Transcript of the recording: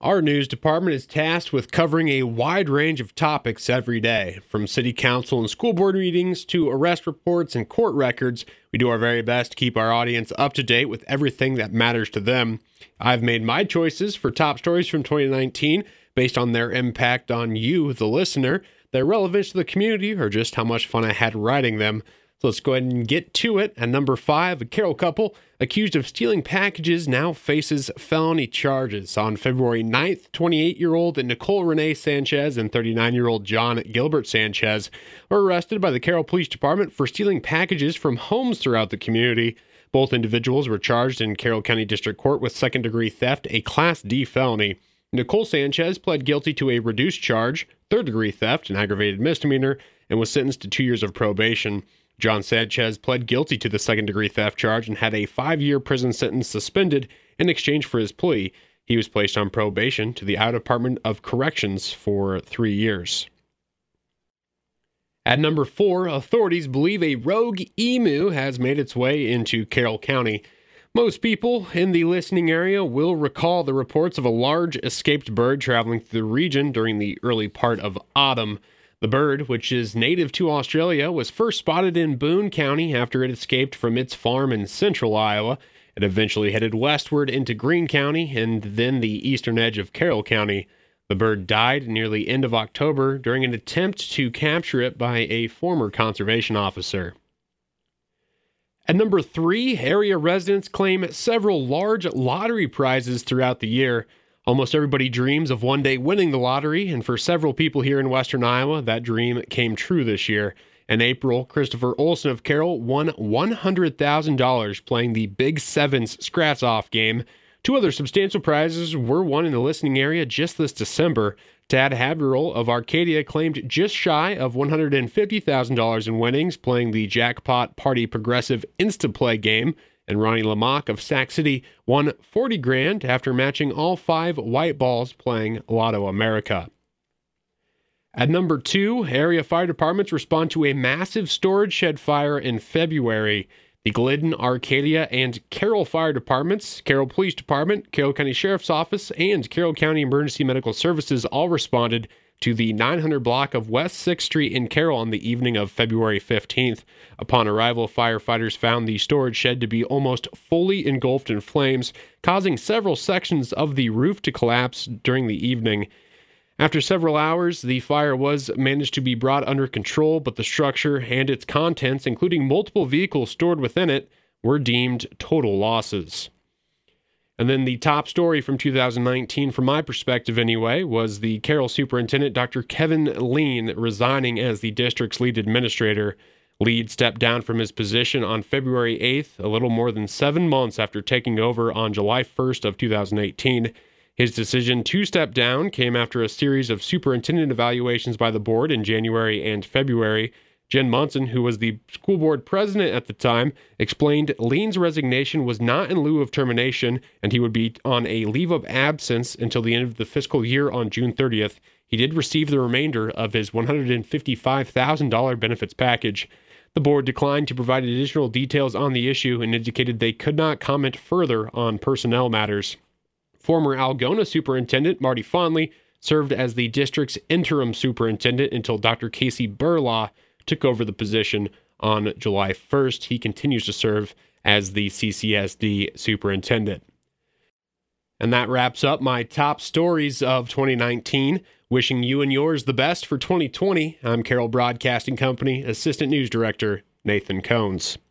Our news department is tasked with covering a wide range of topics every day, from city council and school board meetings to arrest reports and court records. We do our very best to keep our audience up to date with everything that matters to them. I've made my choices for top stories from 2019 based on their impact on you, the listener, their relevance to the community, or just how much fun I had writing them. So let's go ahead and get to it. At number 5, a Carroll couple accused of stealing packages now faces felony charges. On February 9th, 28-year-old Nicole Renee Sanchez and 39-year-old John Gilbert Sanchez were arrested by the Carroll Police Department for stealing packages from homes throughout the community. Both individuals were charged in Carroll County District Court with second-degree theft, a Class D felony. Nicole Sanchez pled guilty to a reduced charge, third-degree theft, an aggravated misdemeanor, and was sentenced to 2 years of probation. John Sanchez pled guilty to the second-degree theft charge and had a 5-year prison sentence suspended in exchange for his plea. He was placed on probation to the Iowa Department of Corrections for 3 years. At number 4, authorities believe a rogue emu has made its way into Carroll County. Most people in the listening area will recall the reports of a large escaped bird traveling through the region during the early part of autumn. The bird, which is native to Australia, was first spotted in Boone County after it escaped from its farm in central Iowa. It eventually headed westward into Greene County and then the eastern edge of Carroll County. The bird died near the end of October during an attempt to capture it by a former conservation officer. At number 3, area residents claim several large lottery prizes throughout the year. Almost everybody dreams of one day winning the lottery, and for several people here in western Iowa, that dream came true this year. In April, Christopher Olson of Carroll won $100,000 playing the Big Sevens scratch-off game. 2 other substantial prizes were won in the listening area just this December. Tad Haverhill of Arcadia claimed just shy of $150,000 in winnings playing the Jackpot Party Progressive Instaplay game. And Ronnie Lamock of Sac City won $40,000 after matching all 5 white balls playing Lotto America. At number 2, area fire departments respond to a massive storage shed fire in February. The Glidden, Arcadia, and Carroll Fire Departments, Carroll Police Department, Carroll County Sheriff's Office, and Carroll County Emergency Medical Services all responded to the 900 block of West 6th Street in Carroll on the evening of February 15th. Upon arrival, firefighters found the storage shed to be almost fully engulfed in flames, causing several sections of the roof to collapse during the evening. After several hours, the fire was managed to be brought under control, but the structure and its contents, including multiple vehicles stored within it, were deemed total losses. And then the top story from 2019, from my perspective anyway, was the Carroll Superintendent Dr. Kevin Lean resigning as the district's lead administrator. Lead stepped down from his position on February 8th, a little more than 7 months after taking over on July 1st of 2018. His decision to step down came after a series of superintendent evaluations by the board in January and February. Jen Munson, who was the school board president at the time, explained Lean's resignation was not in lieu of termination, and he would be on a leave of absence until the end of the fiscal year on June 30th. He did receive the remainder of his $155,000 benefits package. The board declined to provide additional details on the issue and indicated they could not comment further on personnel matters. Former Algona Superintendent Marty Fondley served as the district's interim superintendent until Dr. Casey Burlaw took over the position on July 1st. He continues to serve as the CCSD superintendent. And that wraps up my top stories of 2019. Wishing you and yours the best for 2020. I'm Carroll Broadcasting Company Assistant News Director Nathan Cones.